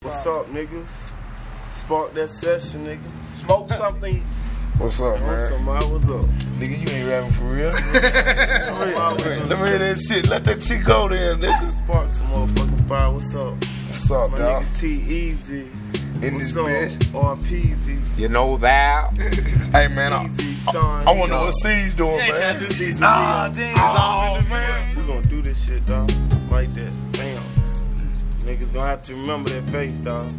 What's up, niggas? Spark that session, nigga. Smoke something. What's up, man? What's up? Nigga, you ain't rapping for real. Let me hear that shit. Let that shit go there, nigga. Spark some motherfucking fire. What's up? What's up, my dog? Nigga T-Easy. In What's this up? bitch. R-Peasy. You know that. Hey, man, I wonder what C's doing, man. We gonna do this shit, dog. Like that. Damn. Niggas gonna have to remember that face, dog.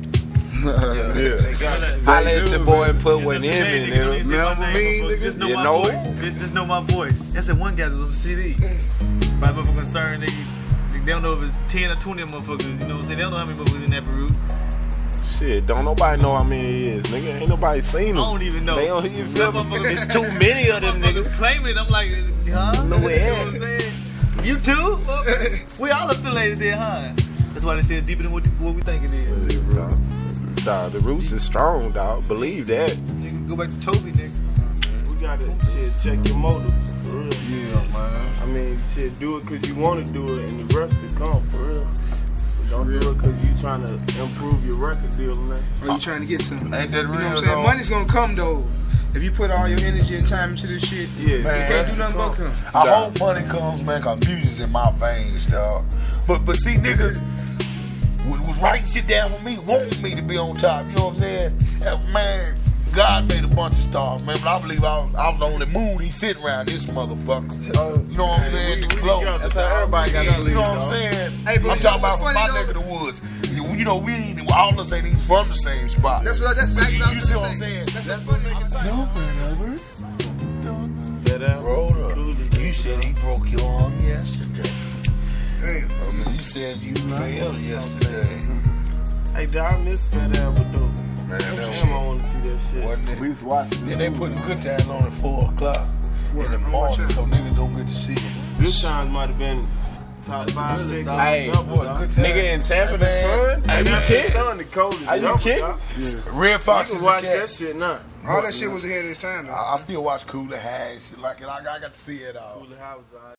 I let your boy put one in me, nigga. Remember me, nigga? Just know my voice. That's one guy that's on the CD. By motherfucking concern, they don't know if it's 10 or 20 motherfuckers. You know what I'm saying? They don't know how many motherfuckers in that Peruse. Shit, don't nobody know how many it is, nigga. Ain't nobody seen them. I don't even know. They don't even feel it's too many of them niggas. Claiming it. I'm like, huh? No way. You know what I'm saying? You too? We all affiliated there, huh? That's why they say it's deeper than what we think it is. Dog, the roots is strong, dog. Believe that. Nigga, go back to Toby, nigga. We gotta check your motives, for real. Yeah, man. I mean, do it because you want to do it, and the rest will come, for real. Don't do it because you trying to improve your record deal, man. Or you trying to get something. Ain't that real, you know what I'm saying? Money's gonna come, though. If you put all your energy and time into this shit, yeah, man, you can't do nothing but come. I hope money comes, man, because music's in my veins, dog. But see, niggas was writing shit down for me, wanting me to be on top, you know what I'm saying? Man, God made a bunch of stars, man, but I believe I was on the moon. He sitting around this motherfucker. You know what I'm saying? The glow. That's how everybody got to believe. You know what I'm saying? Hey, bro, I'm talking about from my neck of the woods. You know, we ain't, all of us ain't even from the same spot. That's exactly what you see what I'm saying? That's what You said he broke your arm yesterday. Damn. I mean, you said you failed yesterday. Hey, dog, I miss Fat Albert, though. Man, I want to see that shit. Wasn't it? We used to watch it. Then they putting Good Times on at 4 o'clock in the morning, so niggas don't get to see it. Good Times might have been top 5, 6. Hey, nigga in Tampa, the Sun? Are you kidding? Son, the coldest. Are you kidding? Yeah. Red Fox you is can watch the cat. that shit now. All that shit was ahead of its time, though. I still watch Cooler High, shit like it. I got to see it all. Cooler High was